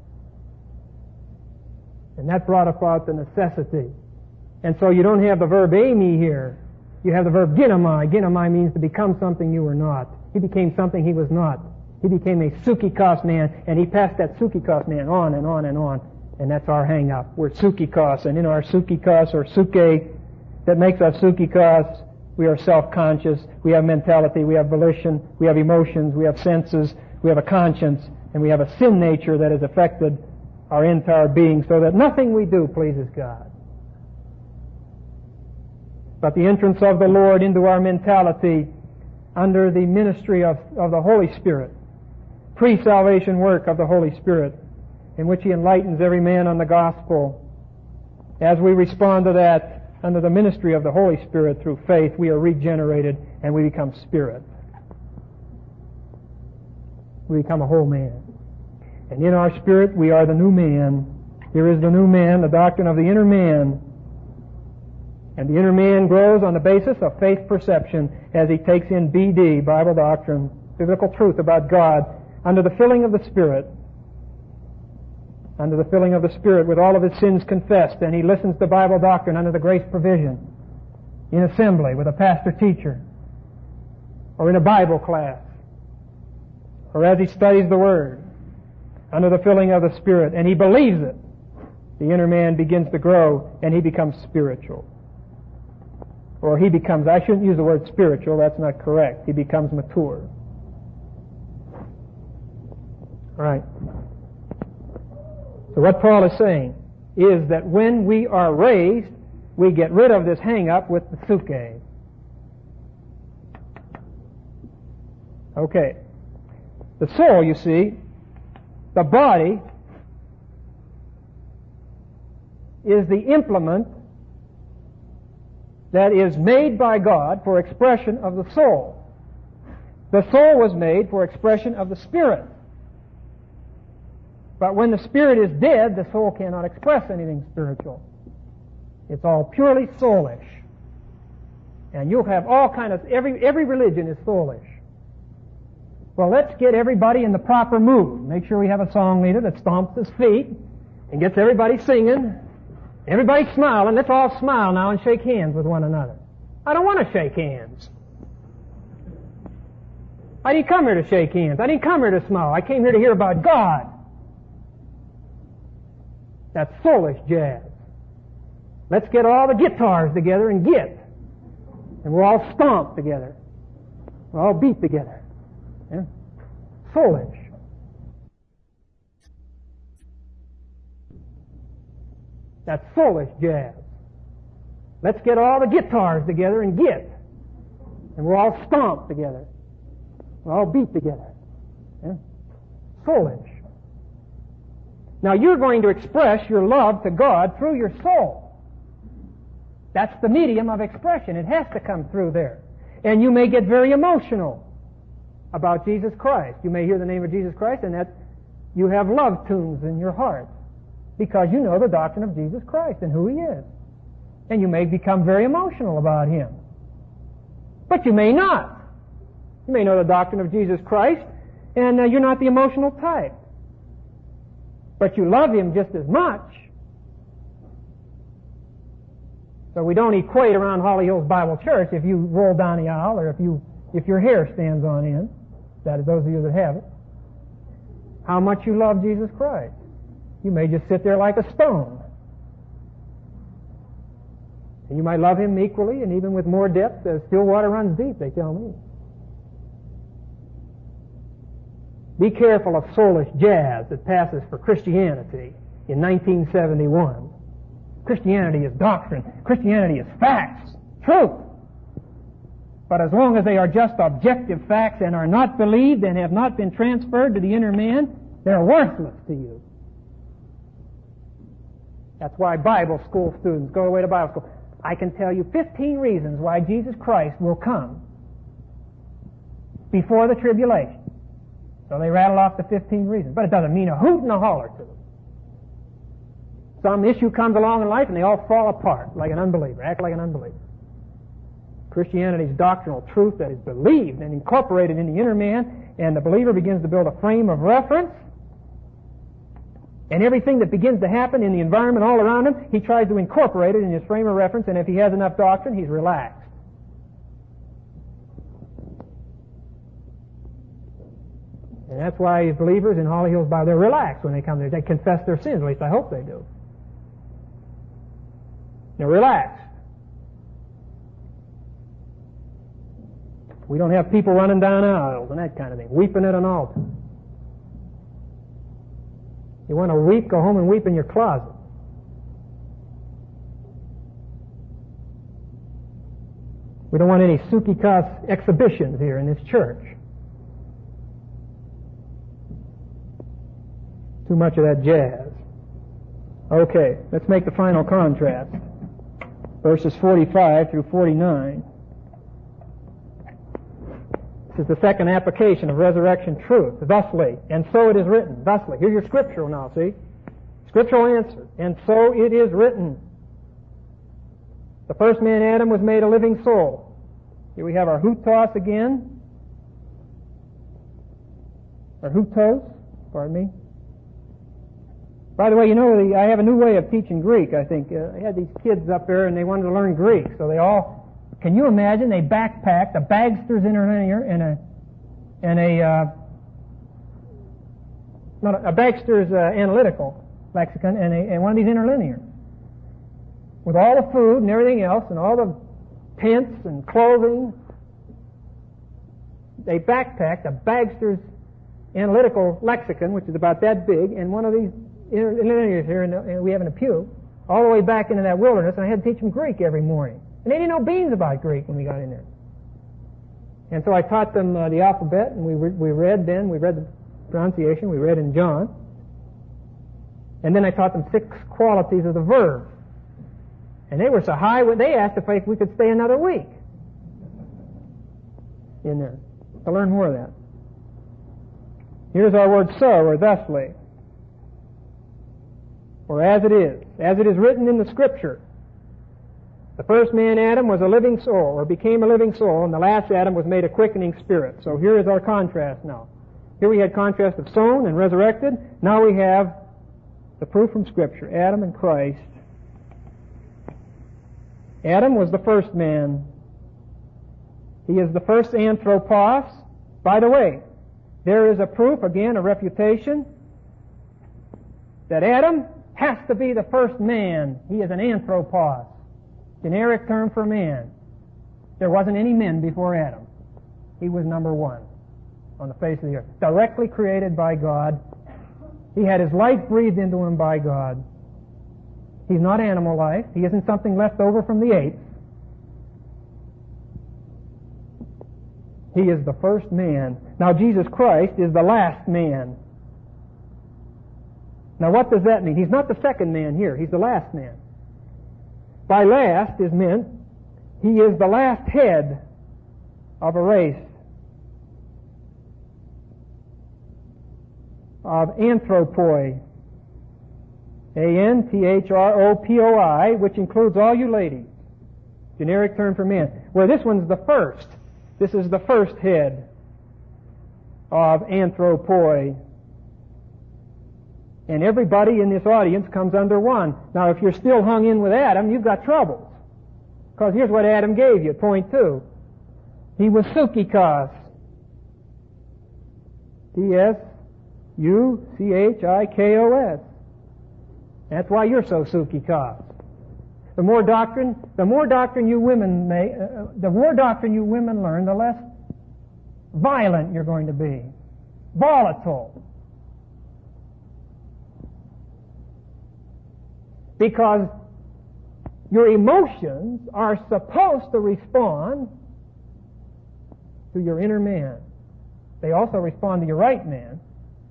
And that brought about the necessity. And so you don't have the verb eimi here. You have the verb ginomai. Ginomai means to become something you were not. He became something he was not. He became a psychikos man, and he passed that psychikos man on and on and on. And that's our hang-up. We're psychikos, and in our psychikos, or psyche, that makes us psychikos, we are self-conscious, we have mentality, we have volition, we have emotions, we have senses, we have a conscience, and we have a sin nature that has affected our entire being, so that nothing we do pleases God. But the entrance of the Lord into our mentality under the ministry of, of the Holy Spirit, pre-salvation work of the Holy Spirit, in which He enlightens every man on the gospel. As we respond to that under the ministry of the Holy Spirit through faith, we are regenerated and we become spirit. We become a whole man. And in our spirit, we are the new man. Here is the new man, the doctrine of the inner man. And the inner man grows on the basis of faith perception as he takes in B D, Bible doctrine, biblical truth about God, under the filling of the Spirit. Under the filling of the Spirit with all of his sins confessed, and he listens to Bible doctrine under the grace provision in assembly with a pastor-teacher, or in a Bible class, or as he studies the Word under the filling of the Spirit, and he believes it. The inner man begins to grow, and he becomes spiritual. Or he becomes, I shouldn't use the word spiritual, that's not correct. He becomes mature. All right. So what Paul is saying is that when we are raised, we get rid of this hang-up with the suke. Okay. The soul, you see, the body, is the implement that is made by God for expression of the soul. The soul was made for expression of the Spirit. But when the Spirit is dead, the soul cannot express anything spiritual. It's all purely soulish. And you'll have all kind of, every, every religion is soulish. Well, let's get everybody in the proper mood. Make sure we have a song leader that stomps his feet and gets everybody singing. Everybody smiling. Let's all smile now and shake hands with one another. I don't want to shake hands. I didn't come here to shake hands. I didn't come here to smile. I came here to hear about God. That's soulish jazz. Let's get all the guitars together and get. And we'll all stomp together. We'll all beat together. Yeah? Soulish. That's soulish jazz. Let's get all the guitars together and get. And we'll all stomp together. We'll all beat together. Yeah? Soulish. Now you're going to express your love to God through your soul. That's the medium of expression. It has to come through there. And you may get very emotional about Jesus Christ. You may hear the name of Jesus Christ and that you have love tunes in your heart because you know the doctrine of Jesus Christ and who He is. And you may become very emotional about Him. But you may not. You may know the doctrine of Jesus Christ and uh, you're not the emotional type. But you love Him just as much. So we don't equate around Holly Hills Bible Church if you roll down the aisle or if you if your hair stands on end. That is those of you that have it. How much you love Jesus Christ. You may just sit there like a stone. And you might love Him equally and even with more depth. As still water runs deep, they tell me. Be careful of soulish jazz that passes for Christianity in nineteen seventy-one. Christianity is doctrine. Christianity is facts, truth. But as long as they are just objective facts and are not believed and have not been transferred to the inner man, they're worthless to you. That's why Bible school students go away to Bible school. I can tell you fifteen reasons why Jesus Christ will come before the tribulation. So they rattle off the fifteen reasons. But it doesn't mean a hoot and a holler to them. Some issue comes along in life and they all fall apart like an unbeliever, act like an unbeliever. Christianity's doctrinal truth that is believed and incorporated in the inner man, and the believer begins to build a frame of reference. And everything that begins to happen in the environment all around him, he tries to incorporate it in his frame of reference, and if he has enough doctrine, he's relaxed. And that's why believers in Holly Hills Bible, they're relaxed when they come there. They confess their sins, at least I hope they do. They're relaxed. We don't have people running down aisles and that kind of thing, weeping at an altar. You want to weep, go home and weep in your closet. We don't want any Sukikas exhibitions here in this church. Too much of that jazz. Okay, let's make the final contrast. Verses forty-five through forty-nine. This is the second application of resurrection truth. Thusly, and so it is written. Thusly. Here's your scriptural now, see? Scriptural answer. And so it is written. The first man, Adam, was made a living soul. Here we have our hutos again. Or hutos, pardon me. By the way, you know, the, I have a new way of teaching Greek, I think. Uh, I had these kids up there and they wanted to learn Greek, so they all, can you imagine, they backpacked a Bagster's interlinear and a, and a, uh, not a, a Bagster's uh, analytical lexicon and, a, and one of these interlinears. With all the food and everything else and all the tents and clothing, they backpacked a Bagster's analytical lexicon, which is about that big, and one of these interlinears here in the, we have in a pew, all the way back into that wilderness, and I had to teach them Greek every morning. And they didn't know beans about Greek when we got in there. And so I taught them uh, the alphabet, and we re- we read then, we read the pronunciation, we read in John. And then I taught them six qualities of the verb. And they were so high, they asked if we could stay another week in there to learn more of that. Here's our word so, or thusly. Or as it is. As it is written in the Scripture. The first man, Adam, was a living soul, or became a living soul, and the last Adam was made a quickening spirit. So here is our contrast now. Here we had contrast of sown and resurrected. Now we have the proof from Scripture. Adam and Christ. Adam was the first man. He is the first anthropos. By the way, there is a proof, again, a refutation, that Adam has to be the first man. He is an anthropos, generic term for man. There wasn't any men before Adam. He was number one on the face of the earth, directly created by God. He had his life breathed into him by God. He's not animal life. He isn't something left over from the apes. He is the first man. Now Jesus Christ is the last man. Now what does that mean? He's not the second man here. He's the last man. By last is meant he is the last head of a race of anthropoi. A N T H R O P O I, which includes all you ladies. Generic term for men. Where this one's the first. This is the first head of anthropoi. And everybody in this audience comes under one. Now, if you're still hung in with Adam, you've got troubles. Because here's what Adam gave you, point two. He was Sukikos. T S U C H I K O S. That's why you're so Sukikos. The more doctrine, the more doctrine you women may, uh, the more doctrine you women learn, the less violent you're going to be. Volatile. Because your emotions are supposed to respond to your inner man. They also respond to your right man.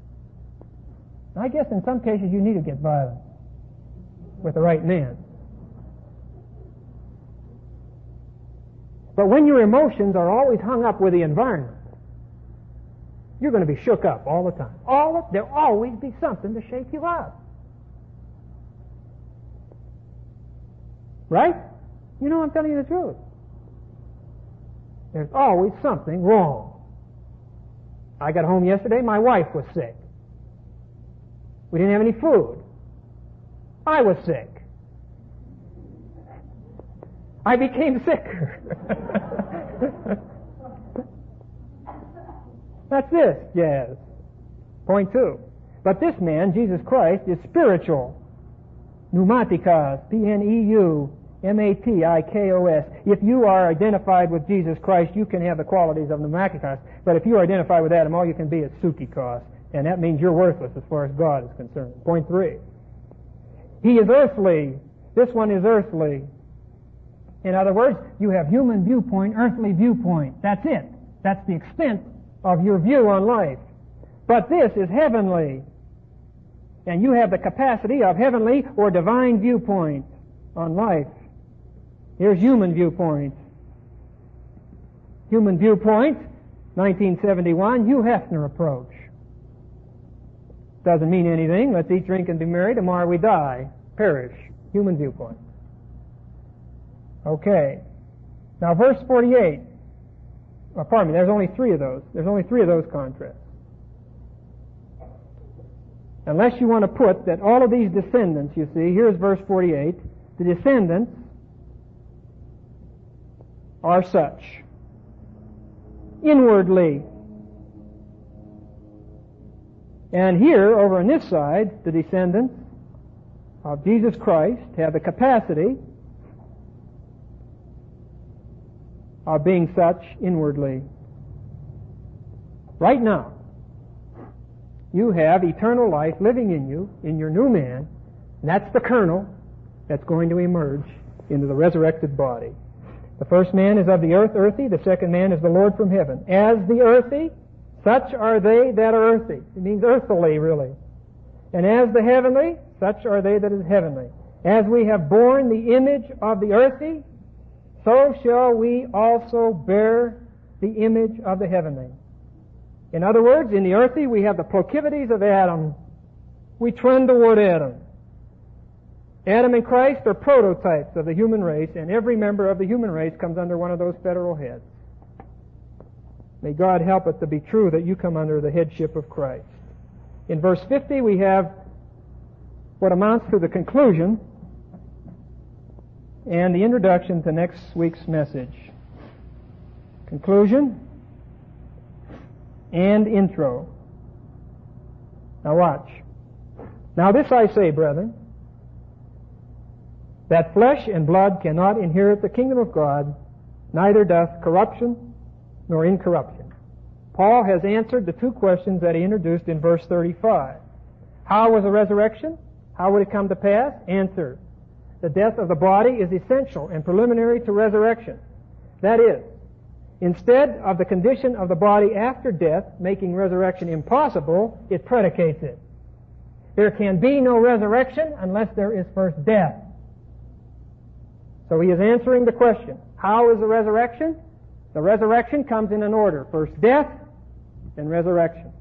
I guess in some cases you need to get violent with the right man. But when your emotions are always hung up with the environment, you're going to be shook up all the time. All of, there'll always be something to shake you up. Right? You know I'm telling you the truth. There's always something wrong. I got home yesterday, my wife was sick. We didn't have any food. I was sick. I became sicker. That's this, Jazz. Point two. But this man, Jesus Christ, is spiritual. Pneumatikos, P N E U M A T I K O S. If you are identified with Jesus Christ, you can have the qualities of pneumatikos. But if you are identified with Adam, all you can be is sukikos. And that means you're worthless as far as God is concerned. Point three. He is earthly. This one is earthly. In other words, you have human viewpoint, earthly viewpoint. That's it. That's the extent of your view on life. But this is heavenly. And you have the capacity of heavenly or divine viewpoint on life. Here's human viewpoint. Human viewpoint, nineteen seventy-one, Hugh Hefner approach. Doesn't mean anything. Let's eat, drink, and be merry. Tomorrow we die. Perish. Human viewpoint. Okay. Now verse forty-eight. Oh, pardon me, there's only three of those. There's only three of those contrasts. Unless you want to put that all of these descendants, you see, here's verse forty-eight, the descendants are such. Inwardly. And here, over on this side, the descendants of Jesus Christ have the capacity of being such inwardly. Right now, you have eternal life living in you, in your new man, and that's the kernel that's going to emerge into the resurrected body. The first man is of the earth, earthy. The second man is the Lord from heaven. As the earthy, such are they that are earthy. It means earthily, really. And as the heavenly, such are they that is heavenly. As we have borne the image of the earthy, so shall we also bear the image of the heavenly. In other words, in the earthy, we have the proclivities of Adam. We trend toward Adam. Adam and Christ are prototypes of the human race, and every member of the human race comes under one of those federal heads. May God help it to be true that you come under the headship of Christ. In verse fifty, we have what amounts to the conclusion and the introduction to next week's message. Conclusion and intro. Now watch. Now this I say, brethren, that flesh and blood cannot inherit the kingdom of God, neither doth corruption nor incorruption. Paul has answered the two questions that he introduced in verse thirty-five. How was the resurrection? How would it come to pass? Answer. The death of the body is essential and preliminary to resurrection. That is, instead of the condition of the body after death making resurrection impossible, it predicates it. There can be no resurrection unless there is first death. So he is answering the question, how is the resurrection? The resurrection comes in an order. First death, then resurrection.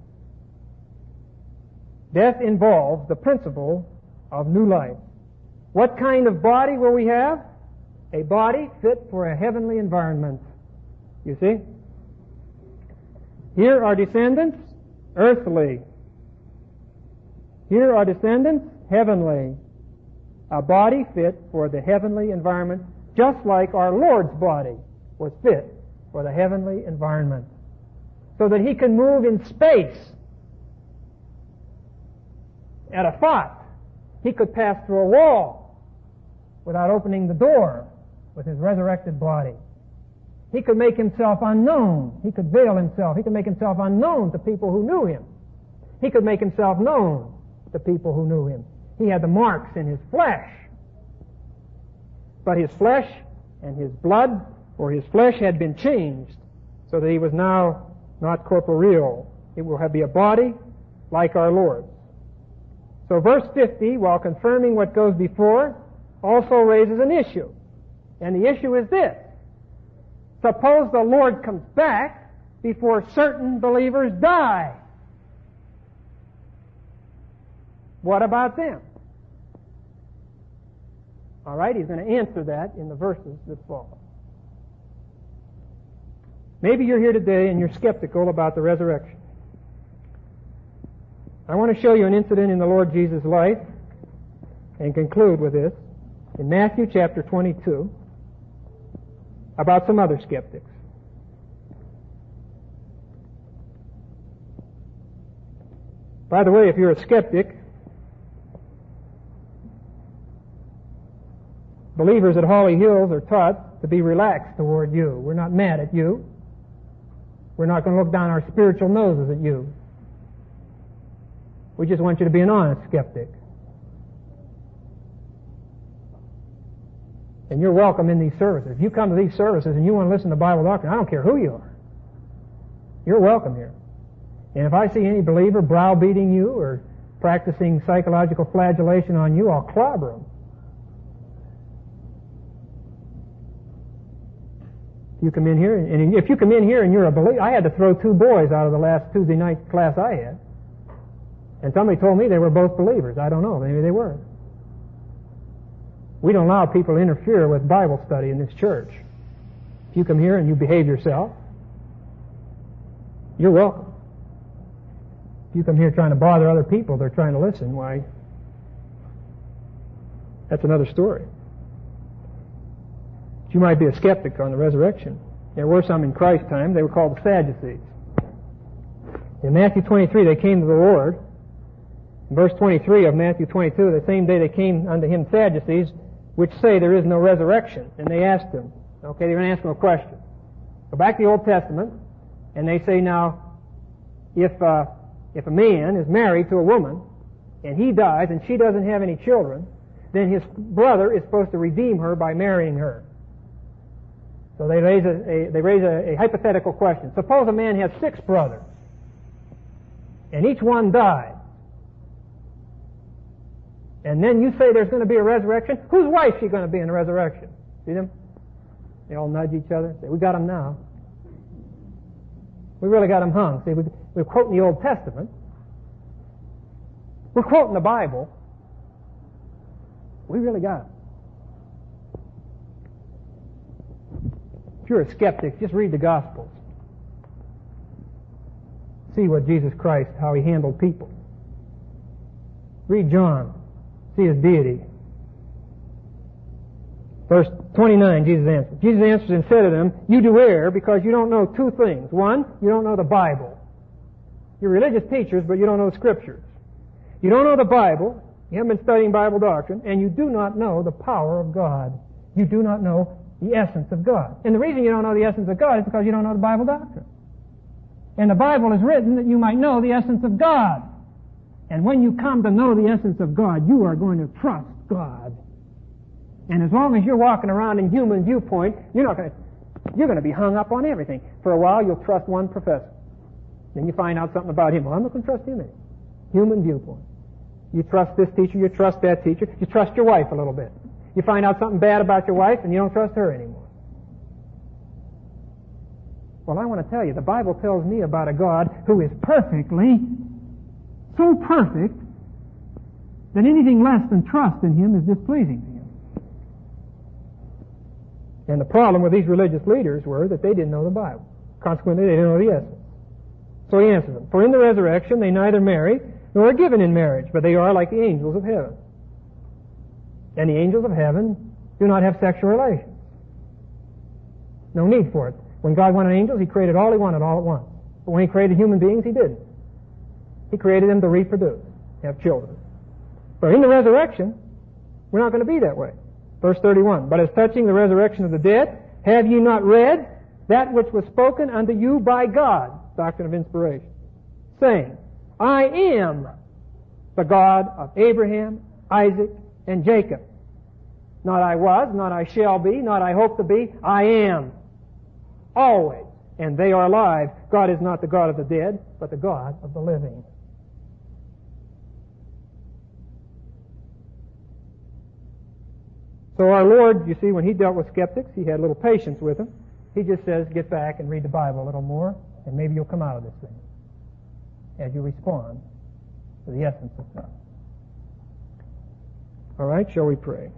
Death involves the principle of new life. What kind of body will we have? A body fit for a heavenly environment. You see? Here are descendants, earthly. Here are descendants, heavenly. A body fit for the heavenly environment, just like our Lord's body was fit for the heavenly environment. So that He can move in space at a thought. He could pass through a wall without opening the door with His resurrected body. He could make Himself unknown. He could veil Himself. He could make Himself unknown to people who knew Him. He could make Himself known to people who knew Him. He had the marks in His flesh. But His flesh and His blood, or His flesh had been changed so that He was now not corporeal. It will be a body like our Lord. So verse fifty, while confirming what goes before, also raises an issue. And the issue is this. Suppose the Lord comes back before certain believers die. What about them? All right, he's going to answer that in the verses that follow. Maybe you're here today and you're skeptical about the resurrection. I want to show you an incident in the Lord Jesus' life and conclude with this in Matthew chapter twenty-two about some other skeptics. By the way, if you're a skeptic, believers at Holly Hills are taught to be relaxed toward you. We're not mad at you. We're not going to look down our spiritual noses at you. We just want you to be an honest skeptic. And you're welcome in these services. If you come to these services and you want to listen to Bible doctrine, I don't care who you are. You're welcome here. And if I see any believer browbeating you or practicing psychological flagellation on you, I'll clobber them. If you come in here, and if you come in here and you're a believer, I had to throw two boys out of the last Tuesday night class I had. And somebody told me they were both believers. I don't know. Maybe they were. We don't allow people to interfere with Bible study in this church. If you come here and you behave yourself, you're welcome. If you come here trying to bother other people, they're trying to listen, why, that's another story. But you might be a skeptic on the resurrection. There were some in Christ's time. They were called the Sadducees. In Matthew twenty-three, they came to the Lord. In verse twenty-three of Matthew twenty-two, the same day they came unto him Sadducees, which say there is no resurrection. And they asked him, okay, they're going to ask him a question. Go back to the Old Testament, and they say now, if uh, if a man is married to a woman, and he dies, and she doesn't have any children, then his brother is supposed to redeem her by marrying her. So they raise a, a they raise a, a hypothetical question. Suppose a man has six brothers, and each one died. And then you say there's going to be a resurrection. Whose wife is she going to be in the resurrection? See them? They all nudge each other and say, we got him now. We really got him hung. See, we, we're quoting the Old Testament. We're quoting the Bible. We really got him. If you're a skeptic, just read the Gospels. See what Jesus Christ, how he handled people. Read John. See his deity. Verse twenty-nine, Jesus answered. Jesus answered and said to them, you do err because you don't know two things. One, you don't know the Bible. You're religious teachers, but you don't know the Scriptures. You don't know the Bible. You haven't been studying Bible doctrine, and you do not know the power of God. You do not know the essence of God. And the reason you don't know the essence of God is because you don't know the Bible doctrine. And the Bible is written that you might know the essence of God. And when you come to know the essence of God, you are going to trust God. And as long as you're walking around in human viewpoint, you're not going to, you're going to be hung up on everything. For a while, you'll trust one professor. Then you find out something about him. Well, I'm not going to trust him anymore. Human viewpoint. You trust this teacher, you trust that teacher, you trust your wife a little bit. You find out something bad about your wife, and you don't trust her anymore. Well, I want to tell you, the Bible tells me about a God who is perfectly, so perfect, that anything less than trust in him is displeasing to him. And the problem with these religious leaders were that they didn't know the Bible. Consequently, they didn't know the essence. So he answers them, for in the resurrection they neither marry nor are given in marriage, but they are like the angels of heaven. And the angels of heaven do not have sexual relations. No need for it. When God wanted angels, he created all he wanted all at once. But when he created human beings, he didn't. He created them to reproduce, have children. But in the resurrection, we're not going to be that way. Verse thirty-one, but as touching the resurrection of the dead, have ye not read that which was spoken unto you by God, doctrine of inspiration, saying, I am the God of Abraham, Isaac, and Jacob. Not I was, not I shall be, not I hope to be, I am. Always. And they are alive. God is not the God of the dead, but the God of the living. So our Lord, you see, when he dealt with skeptics, he had a little patience with them. He just says, get back and read the Bible a little more, and maybe you'll come out of this thing as you respond to the essence of God. All right, shall we pray?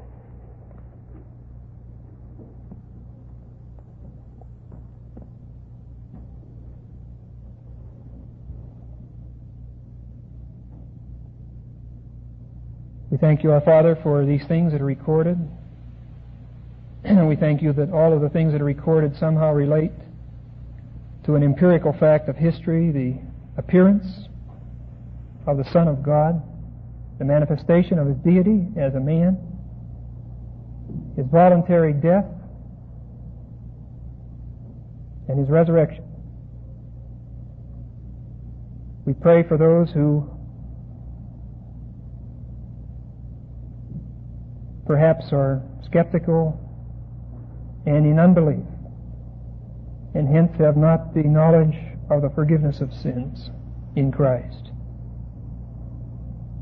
We thank you, our Father, for these things that are recorded. And we thank you that all of the things that are recorded somehow relate to an empirical fact of history, the appearance of the Son of God, the manifestation of his deity as a man, his voluntary death, and his resurrection. We pray for those who perhaps are skeptical and in unbelief, and hence have not the knowledge of the forgiveness of sins in Christ.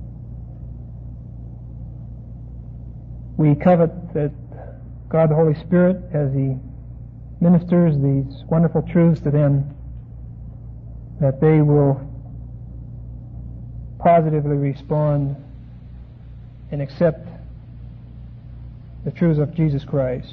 We covet that God the Holy Spirit, as He ministers these wonderful truths to them, that they will positively respond and accept the truths of Jesus Christ,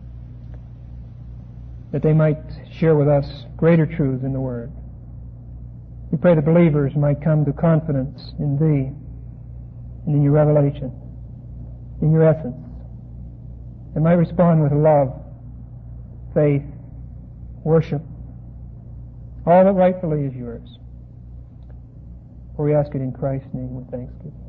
that they might share with us greater truths in the Word. We pray the believers might come to confidence in Thee and in Your revelation, in Your essence, and might respond with love, faith, worship, all that rightfully is Yours. For we ask it in Christ's name with thanksgiving.